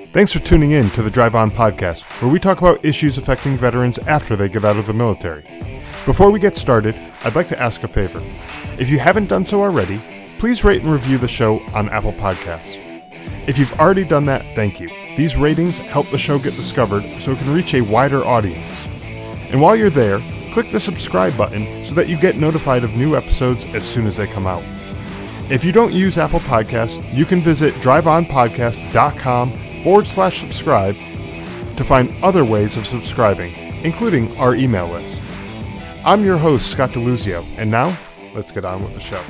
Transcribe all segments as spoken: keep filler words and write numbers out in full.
Thanks for tuning in to the Drive On Podcast, where we talk about issues affecting veterans after they get out of the military. Before we get started, I'd like to ask a favor. If you haven't done so already, please rate and review the show on Apple Podcasts. If you've already done that, thank you. These ratings help the show get discovered so it can reach a wider audience. And while you're there, click the subscribe button so that you get notified of new episodes as soon as they come out. If you don't use Apple Podcasts, you can visit driveonpodcast.com forward slash subscribe to find other ways of subscribing, including our email list. I'm your host, Scott DeLuzio, and now, let's get on with the show.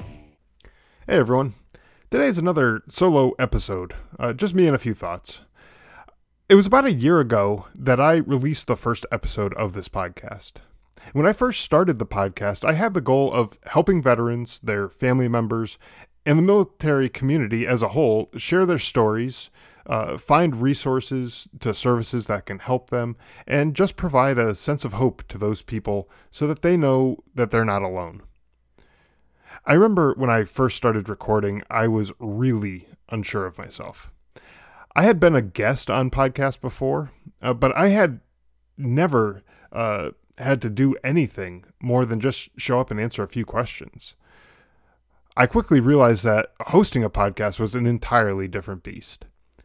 Hey everyone, today is another solo episode, uh, just me and a few thoughts. It was about a year ago that I released the first episode of this podcast. When I first started the podcast, I had the goal of helping veterans, their family members, and the military community as a whole share their stories, uh, find resources to services that can help them, and just provide a sense of hope to those people so that they know that they're not alone. I remember when I first started recording, I was really unsure of myself. I had been a guest on podcasts before, uh, but I had never uh, had to do anything more than just show up and answer a few questions. I quickly realized that hosting a podcast was an entirely different beast.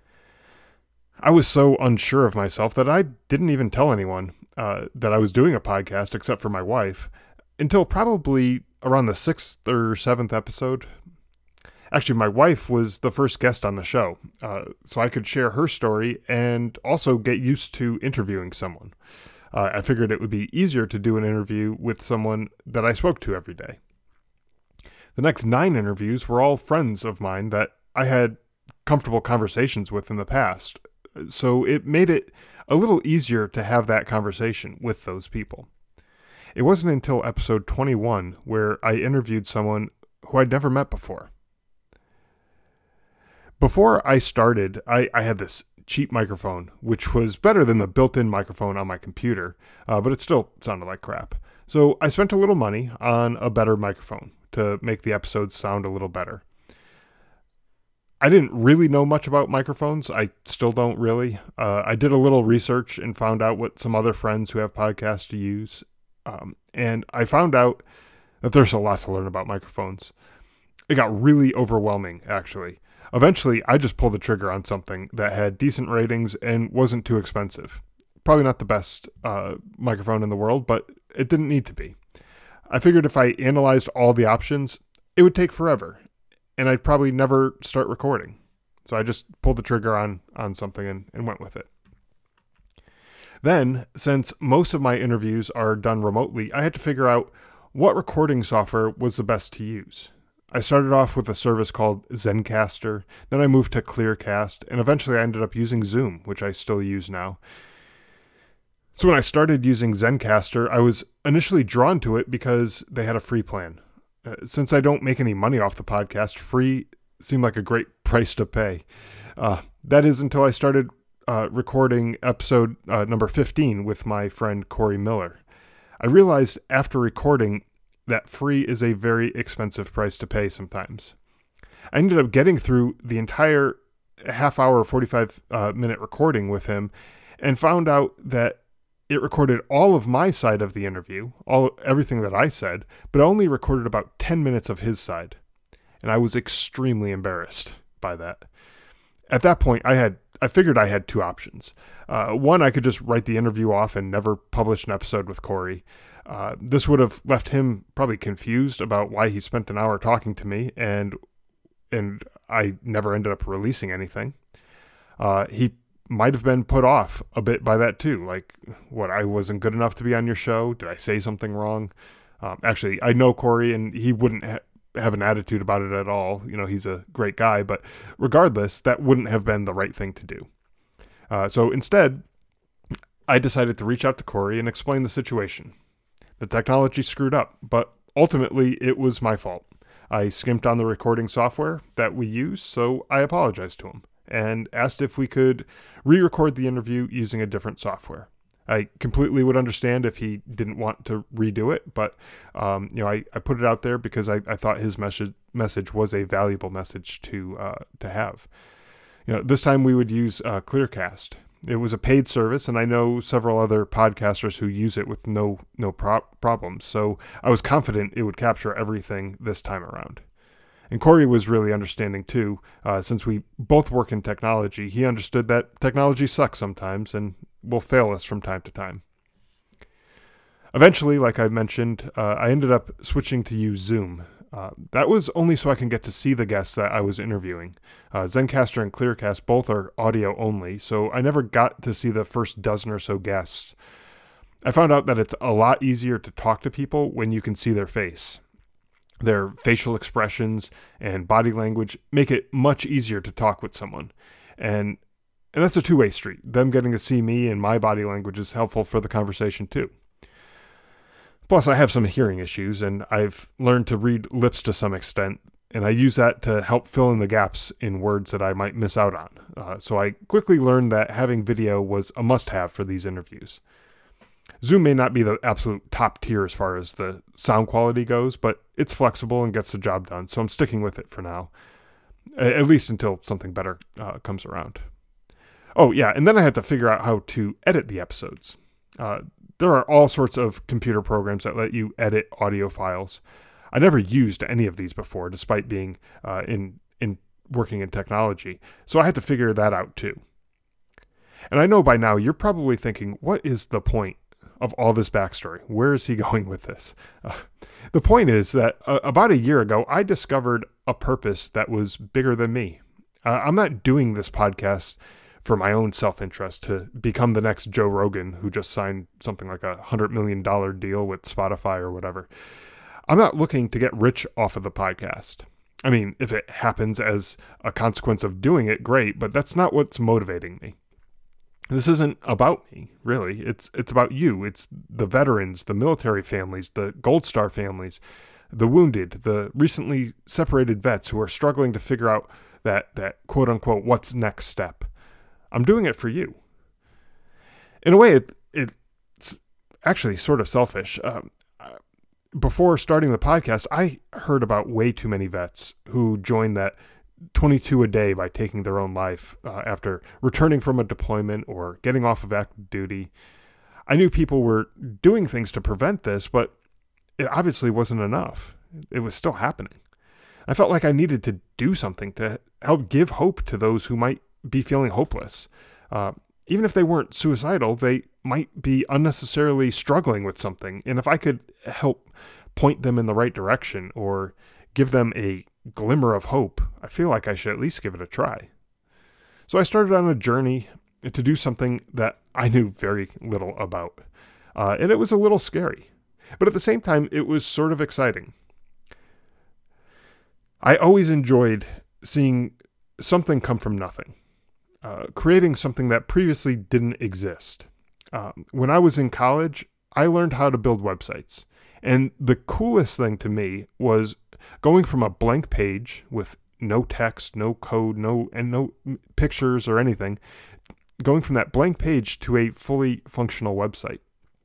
I was so unsure of myself that I didn't even tell anyone uh, that I was doing a podcast except for my wife until probably around the sixth or seventh episode. Actually, my wife was the first guest on the show, uh, so I could share her story and also get used to interviewing someone. Uh, I figured it would be easier to do an interview with someone that I spoke to every day. The next nine interviews were all friends of mine that I had comfortable conversations with in the past, so it made it a little easier to have that conversation with those people. It wasn't until episode twenty-one where I interviewed someone who I'd never met before. Before I started, I, I had this cheap microphone, which was better than the built-in microphone on my computer, uh, but it still sounded like crap. So I spent a little money on a better microphone to make the episodes sound a little better. I didn't really know much about microphones. I still don't really. Uh, I did a little research and found out what some other friends who have podcasts to use. Um, and I found out that there's a lot to learn about microphones. It got really overwhelming, actually. Eventually, I just pulled the trigger on something that had decent ratings and wasn't too expensive. Probably not the best uh, microphone in the world, but it didn't need to be. I figured if I analyzed all the options, it would take forever, and I'd probably never start recording. So I just pulled the trigger on, on something and, and went with it. Then, since most of my interviews are done remotely, I had to figure out what recording software was the best to use. I started off with a service called Zencastr, then I moved to Clearcast, and eventually I ended up using Zoom, which I still use now. So when I started using Zencastr, I was initially drawn to it because they had a free plan. Uh, since I don't make any money off the podcast, free seemed like a great price to pay. Uh, that is until I started uh, recording episode uh, number fifteen with my friend Corey Miller. I realized after recording that free is a very expensive price to pay sometimes. I ended up getting through the entire half hour, forty-five uh, minute recording with him and found out that it recorded all of my side of the interview, all everything that I said, but only recorded about ten minutes of his side. And I was extremely embarrassed by that. At that point, I had I figured I had two options. Uh, one, I could just write the interview off and never publish an episode with Corey. Uh, this would have left him probably confused about why he spent an hour talking to me, and and I never ended up releasing anything. Uh, he might have been put off a bit by that too. Like, what, I wasn't good enough to be on your show? Did I say something wrong? Um, actually, I know Corey, and he wouldn't ha- have an attitude about it at all. You know, he's a great guy, but regardless, that wouldn't have been the right thing to do. Uh, so instead, I decided to reach out to Corey and explain the situation. The technology screwed up, but ultimately it was my fault. I skimped on the recording software that we use, so I apologized to him and asked if we could re-record the interview using a different software. I completely would understand if he didn't want to redo it, but um, you know, I, I put it out there because I, I thought his message message was a valuable message to uh, to have. You know, this time we would use uh, Clearcast. It was a paid service, and I know several other podcasters who use it with no no pro- problems. So I was confident it would capture everything this time around. And Corey was really understanding too. Uh, since we both work in technology, he understood that technology sucks sometimes and will fail us from time to time. Eventually, like I mentioned, uh, I ended up switching to use Zoom. Uh, that was only so I can get to see the guests that I was interviewing. Uh, Zencastr and Clearcast both are audio only, so I never got to see the first dozen or so guests. I found out that it's a lot easier to talk to people when you can see their face. Their facial expressions and body language make it much easier to talk with someone. And and that's a two-way street. Them getting to see me and my body language is helpful for the conversation too. Plus, I have some hearing issues, and I've learned to read lips to some extent, and I use that to help fill in the gaps in words that I might miss out on. Uh, so I quickly learned that having video was a must-have for these interviews. Zoom may not be the absolute top tier as far as the sound quality goes, but it's flexible and gets the job done, so I'm sticking with it for now, at least until something better uh, comes around. Oh, yeah, and then I had to figure out how to edit the episodes. Uh, There are all sorts of computer programs that let you edit audio files. I never used any of these before, despite being uh, in in working in technology. So I had to figure that out too. And I know by now you're probably thinking, what is the point of all this backstory? Where is he going with this? Uh, the point is that uh, about a year ago, I discovered a purpose that was bigger than me. Uh, I'm not doing this podcast for my own self-interest to become the next Joe Rogan who just signed something like a one hundred million dollars deal with Spotify or whatever. I'm not looking to get rich off of the podcast. I mean, if it happens as a consequence of doing it, great, but that's not what's motivating me. This isn't about me, really. It's it's about you. It's the veterans, the military families, the Gold Star families, the wounded, the recently separated vets who are struggling to figure out that, that quote-unquote what's next step. I'm doing it for you. In a way, it, it's actually sort of selfish. Um, before starting the podcast, I heard about way too many vets who joined that twenty-two a day by taking their own life uh, after returning from a deployment or getting off of active duty. I knew people were doing things to prevent this, but it obviously wasn't enough. It was still happening. I felt like I needed to do something to help give hope to those who might be feeling hopeless. Uh, even if they weren't suicidal, they might be unnecessarily struggling with something. And if I could help point them in the right direction or give them a glimmer of hope, I feel like I should at least give it a try. So I started on a journey to do something that I knew very little about. Uh, and it was a little scary. But at the same time, it was sort of exciting. I always enjoyed seeing something come from nothing. Uh, creating something that previously didn't exist. Um, when I was in college, I learned how to build websites. And the coolest thing to me was going from a blank page with no text, no code, no and no pictures or anything, going from that blank page to a fully functional website.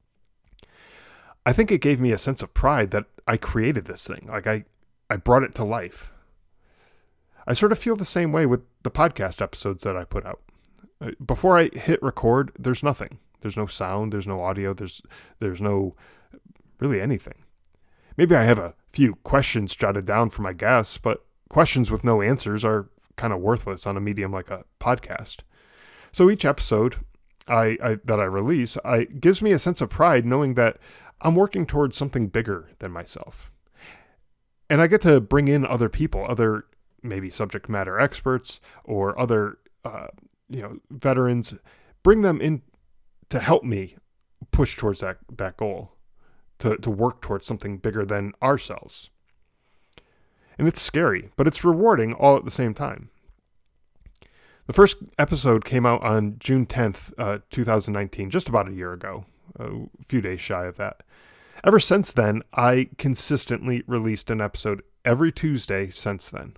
I think it gave me a sense of pride that I created this thing. Like I, I brought it to life. I sort of feel the same way with the podcast episodes that I put out. Before I hit record, there's nothing. There's no sound, there's no audio, there's there's no really anything. Maybe I have a few questions jotted down for my guests, but questions with no answers are kind of worthless on a medium like a podcast. So each episode I, I that I release, I gives me a sense of pride knowing that I'm working towards something bigger than myself. And I get to bring in other people, other maybe subject matter experts or other, uh, you know, veterans, bring them in to help me push towards that, that goal, to, to work towards something bigger than ourselves. And it's scary, but it's rewarding all at the same time. The first episode came out on June tenth, uh, twenty nineteen, just about a year ago, a few days shy of that. Ever since then, I consistently released an episode every Tuesday since then.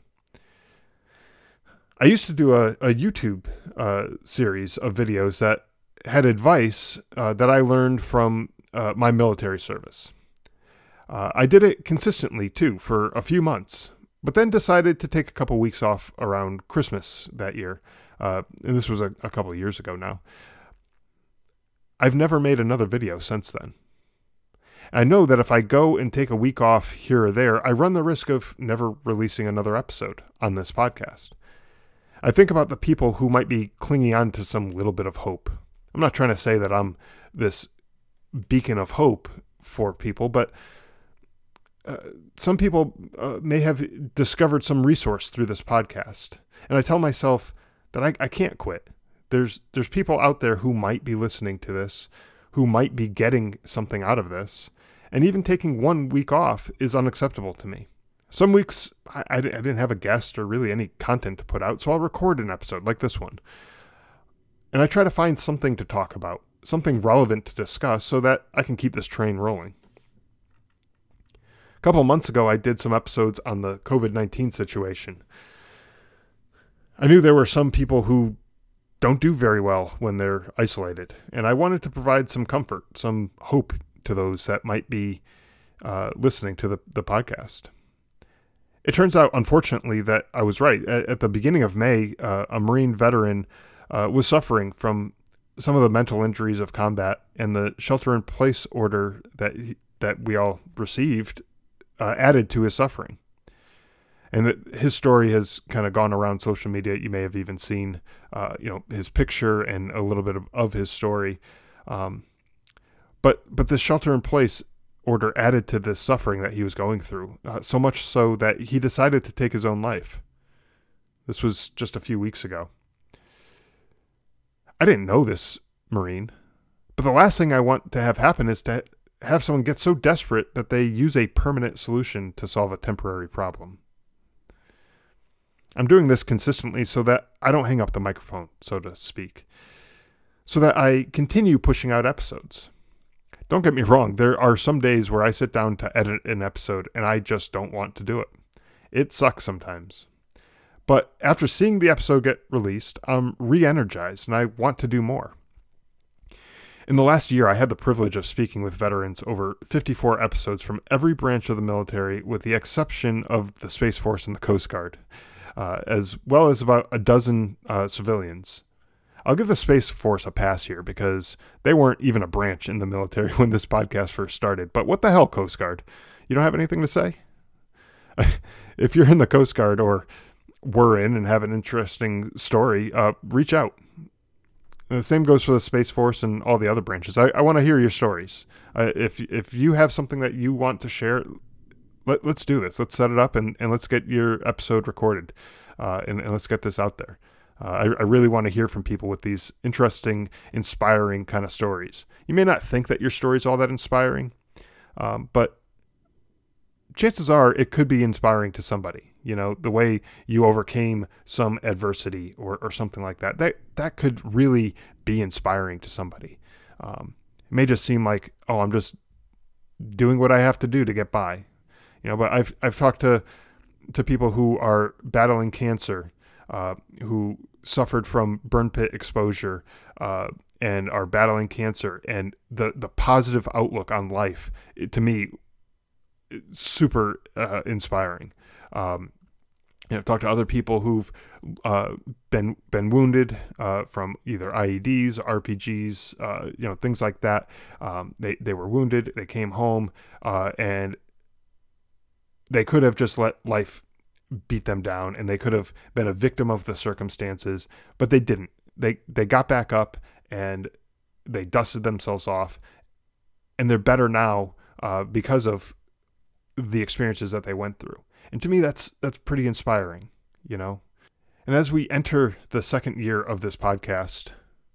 I used to do a, a YouTube uh, series of videos that had advice uh, that I learned from uh, my military service. Uh, I did it consistently, too, for a few months. but then decided to take a couple weeks off around Christmas that year. Uh, and this was a, a couple of years ago now. I've never made another video since then. I know that if I go and take a week off here or there, I run the risk of never releasing another episode on this podcast. I think about the people who might be clinging on to some little bit of hope. I'm not trying to say that I'm this beacon of hope for people, but uh, some people uh, may have discovered some resource through this podcast. And I tell myself that I, I can't quit. There's there's people out there who might be listening to this, who might be getting something out of this. And even taking one week off is unacceptable to me. Some weeks I, I didn't have a guest or really any content to put out, so I'll record an episode like this one. And I try to find something to talk about, something relevant to discuss so that I can keep this train rolling. A couple of months ago, I did some episodes on the covid nineteen situation. I knew there were some people who don't do very well when they're isolated, and I wanted to provide some comfort, some hope to those that might be uh, listening to the, the podcast. It turns out, unfortunately, that I was right. At, at the beginning of May, uh, a Marine veteran uh, was suffering from some of the mental injuries of combat, and the shelter-in-place order that he, that we all received uh, added to his suffering. And it, his story has kind of gone around social media. You may have even seen, uh, you know, his picture and a little bit of, of his story. Um, but but the shelter-in-place order added to this suffering that he was going through, uh, so much so that he decided to take his own life. This was just a few weeks ago. I didn't know this Marine, but the last thing I want to have happen is to have someone get so desperate that they use a permanent solution to solve a temporary problem. I'm doing this consistently so that I don't hang up the microphone, so to speak, so that I continue pushing out episodes. Don't get me wrong, there are some days where I sit down to edit an episode and I just don't want to do it. It sucks sometimes. But after seeing the episode get released, I'm re-energized and I want to do more. In the last year, I had the privilege of speaking with veterans over fifty-four episodes from every branch of the military, with the exception of the Space Force and the Coast Guard, uh, as well as about a dozen uh, civilians. I'll give the Space Force a pass here because they weren't even a branch in the military when this podcast first started. But what the hell, Coast Guard? You don't have anything to say? If you're in the Coast Guard or were in and have an interesting story, uh, reach out. And the same goes for the Space Force and all the other branches. I, I want to hear your stories. Uh, if if you have something that you want to share, let, let's do this. Let's set it up and, and let's get your episode recorded uh, and, and let's get this out there. Uh, I, I really want to hear from people with these interesting, inspiring kind of stories. You may not think that your story is all that inspiring, um, but chances are it could be inspiring to somebody. You know, the way you overcame some adversity or, or something like that, that, that could really be inspiring to somebody. Um, it may just seem like, oh, I'm just doing what I have to do to get by. You know, but I've, I've talked to, to people who are battling cancer, Uh, who suffered from burn pit exposure uh, and are battling cancer, and the, the positive outlook on life, it, to me, super uh, inspiring. Um, you know, I've talked to other people who've uh, been been wounded uh, from either I E Ds, R P Gs, uh, you know, things like that. Um, they they were wounded, they came home, uh, and they could have just let life beat them down, and they could have been a victim of the circumstances, but they didn't. They they got back up and they dusted themselves off, and they're better now uh, because of the experiences that they went through. And to me, that's that's pretty inspiring, you know. And as we enter the second year of this podcast,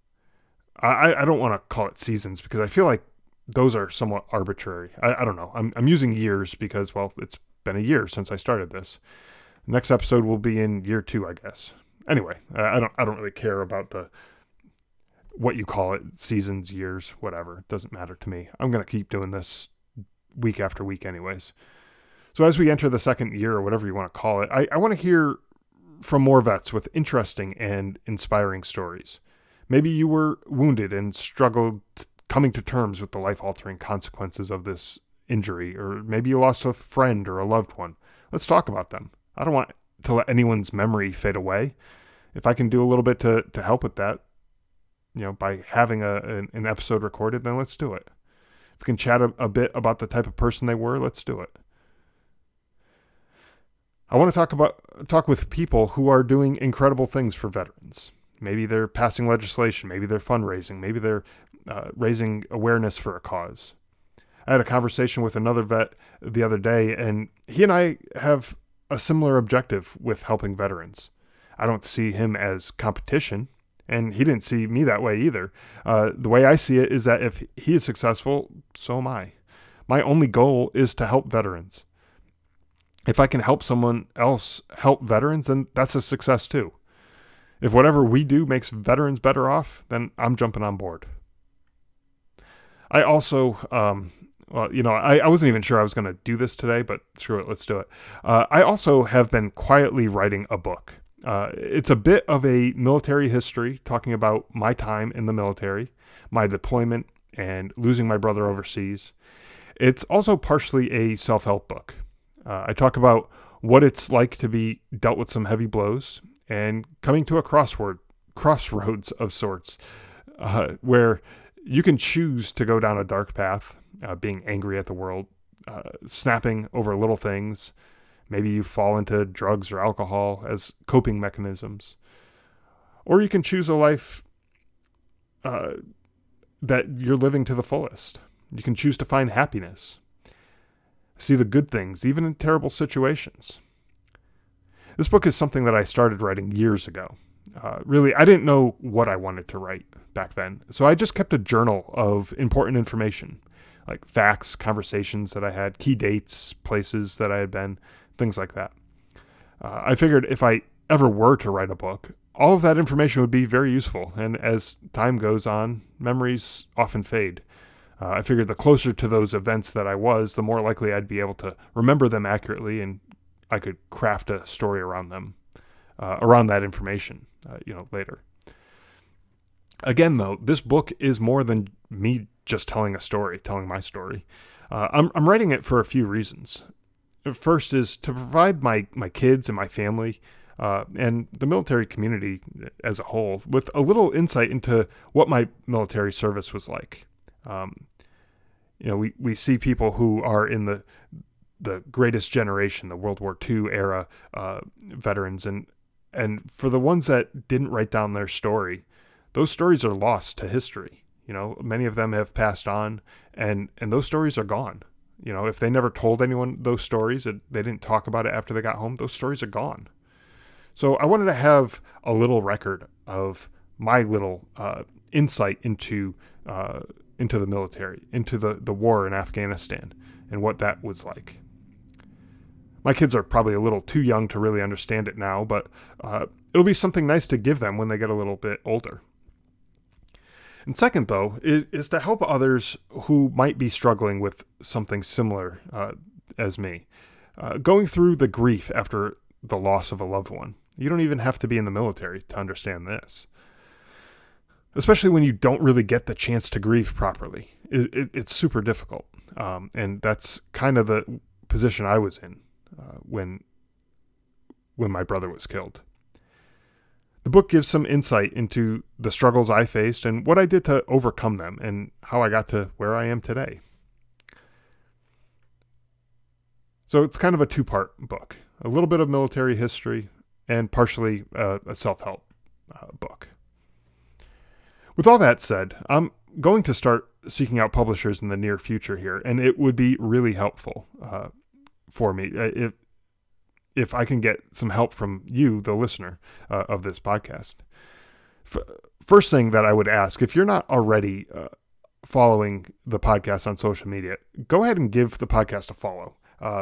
I, I don't want to call it seasons because I feel like those are somewhat arbitrary. I, I don't know. I'm I'm using years because, well, it's been a year since I started this. Next episode will be in year two, I guess. Anyway, I don't I don't really care about the what you call it, seasons, years, whatever. It doesn't matter to me. I'm going to keep doing this week after week anyways. So as we enter the second year, or whatever you want to call it, I, I want to hear from more vets with interesting and inspiring stories. Maybe you were wounded and struggled coming to terms with the life-altering consequences of this injury, or maybe you lost a friend or a loved one. Let's talk about them. I don't want to let anyone's memory fade away. If I can do a little bit to, to help with that, you know, by having a an, an episode recorded, then let's do it. If we can chat a, a bit about the type of person they were, let's do it. I want to talk about talk with people who are doing incredible things for veterans. Maybe they're passing legislation. Maybe they're fundraising. Maybe they're uh, raising awareness for a cause. I had a conversation with another vet the other day, and he and I have a similar objective with helping veterans. I don't see him as competition, and he didn't see me that way either. Uh, the way I see it is that if he is successful, so am I. My only goal is to help veterans. If I can help someone else help veterans, then that's a success too. If whatever we do makes veterans better off, then I'm jumping on board. I also, um, well, you know, I, I wasn't even sure I was going to do this today, but screw it, let's do it. Uh, I also have been quietly writing a book. Uh, it's a bit of a military history, talking about my time in the military, my deployment, and losing my brother overseas. It's also partially a self-help book. Uh, I talk about what it's like to be dealt with some heavy blows and coming to a crossword, crossroads of sorts, uh, where you can choose to go down a dark path, uh, being angry at the world, uh, snapping over little things. Maybe you fall into drugs or alcohol as coping mechanisms. Or you can choose a life uh, that you're living to the fullest. You can choose to find happiness. See the good things, even in terrible situations. This book is something that I started writing years ago. Uh, really, I didn't know what I wanted to write back then. So I just kept a journal of important information, like facts, conversations that I had, key dates, places that I had been, things like that. Uh, I figured if I ever were to write a book, all of that information would be very useful. And as time goes on, memories often fade. Uh, I figured the closer to those events that I was, the more likely I'd be able to remember them accurately, and I could craft a story around them, uh, around that information, uh, you know, later. Again, though, this book is more than me just telling a story, telling my story. Uh, I'm, I'm writing it for a few reasons. First is to provide my, my kids and my family uh, and the military community as a whole with a little insight into what my military service was like. Um, you know, we, we see people who are in the the greatest generation, the World War Two era uh, veterans, and and for the ones that didn't write down their story, those stories are lost to history. You know, many of them have passed on, and and those stories are gone. You know, if they never told anyone those stories, and they didn't talk about it after they got home, those stories are gone. So I wanted to have a little record of my little uh, insight into uh, into the military, into the, the war in Afghanistan, and what that was like. My kids are probably a little too young to really understand it now, but uh, it'll be something nice to give them when they get a little bit older. And second, though, is, is to help others who might be struggling with something similar uh, as me. Uh, going through the grief after the loss of a loved one. You don't even have to be in the military to understand this. Especially when you don't really get the chance to grieve properly. It, it, it's super difficult. Um, and that's kind of the position I was in uh, when, when my brother was killed. The book gives some insight into the struggles I faced and what I did to overcome them and how I got to where I am today. So it's kind of a two-part book. A little bit of military history and partially uh, a self-help uh, book. With all that said, I'm going to start seeking out publishers in the near future here, and it would be really helpful uh, for me if if I can get some help from you, the listener uh, of this podcast. F- first thing that I would ask, if you're not already uh, following the podcast on social media, go ahead and give the podcast a follow. Uh,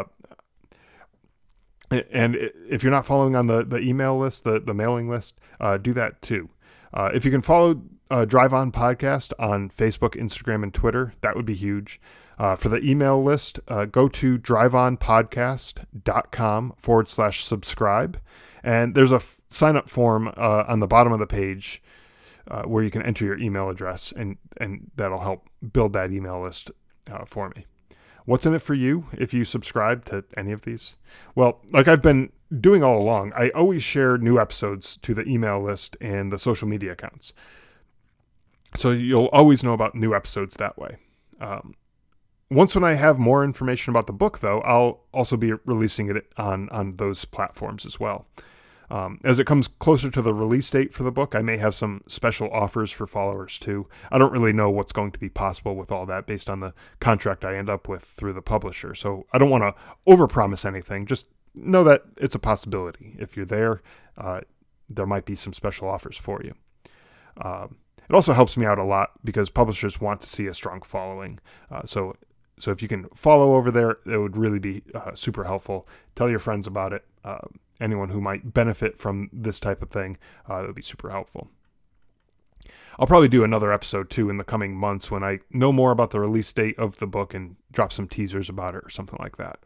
and if you're not following on the, the email list, the, the mailing list, uh, do that too. Uh, if you can follow uh, Drive On Podcast on Facebook, Instagram, and Twitter, that would be huge. Uh, for the email list, uh, go to driveonpodcast.com forward slash subscribe. And there's a f- sign-up form uh, on the bottom of the page uh, where you can enter your email address, and, and that'll help build that email list uh, for me. What's in it for you if you subscribe to any of these? Well, like I've been doing all along, I always share new episodes to the email list and the social media accounts. So you'll always know about new episodes that way. Um, once when I have more information about the book, though, I'll also be releasing it on, on those platforms as well. Um, as it comes closer to the release date for the book, I may have some special offers for followers too. I don't really know what's going to be possible with all that based on the contract I end up with through the publisher. So I don't want to overpromise anything. Just know that it's a possibility. If you're there, uh, there might be some special offers for you. Um, it also helps me out a lot because publishers want to see a strong following. Uh, so so if you can follow over there, it would really be uh, super helpful. Tell your friends about it. Uh, anyone who might benefit from this type of thing, uh, that would be super helpful. I'll probably do another episode too in the coming months when I know more about the release date of the book and drop some teasers about it or something like that.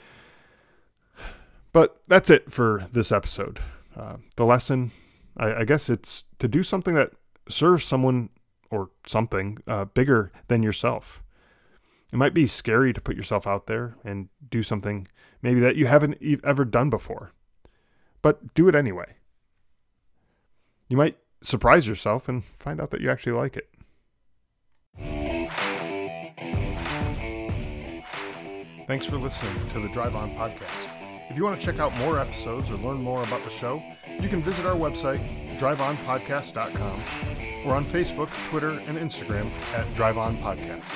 But that's it for this episode. Uh, the lesson, I, I guess it's to do something that serves someone or something uh, bigger than yourself. It might be scary to put yourself out there and do something maybe that you haven't ever done before, but do it anyway. You might surprise yourself and find out that you actually like it. Thanks for listening to the Drive On Podcast. If you want to check out more episodes or learn more about the show, you can visit our website, drive on podcast dot com, or on Facebook, Twitter, and Instagram at Drive On Podcast.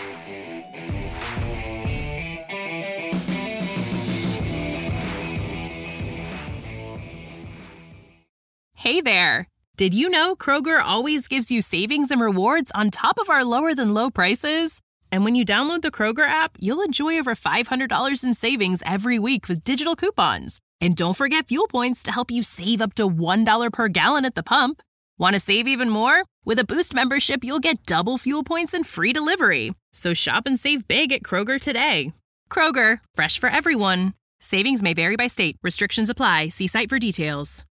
Hey there! Did you know Kroger always gives you savings and rewards on top of our lower-than-low prices? And when you download the Kroger app, you'll enjoy over five hundred dollars in savings every week with digital coupons. And don't forget fuel points to help you save up to one dollar per gallon at the pump. Want to save even more? With a Boost membership, you'll get double fuel points and free delivery. So shop and save big at Kroger today. Kroger, fresh for everyone. Savings may vary by state. Restrictions apply. See site for details.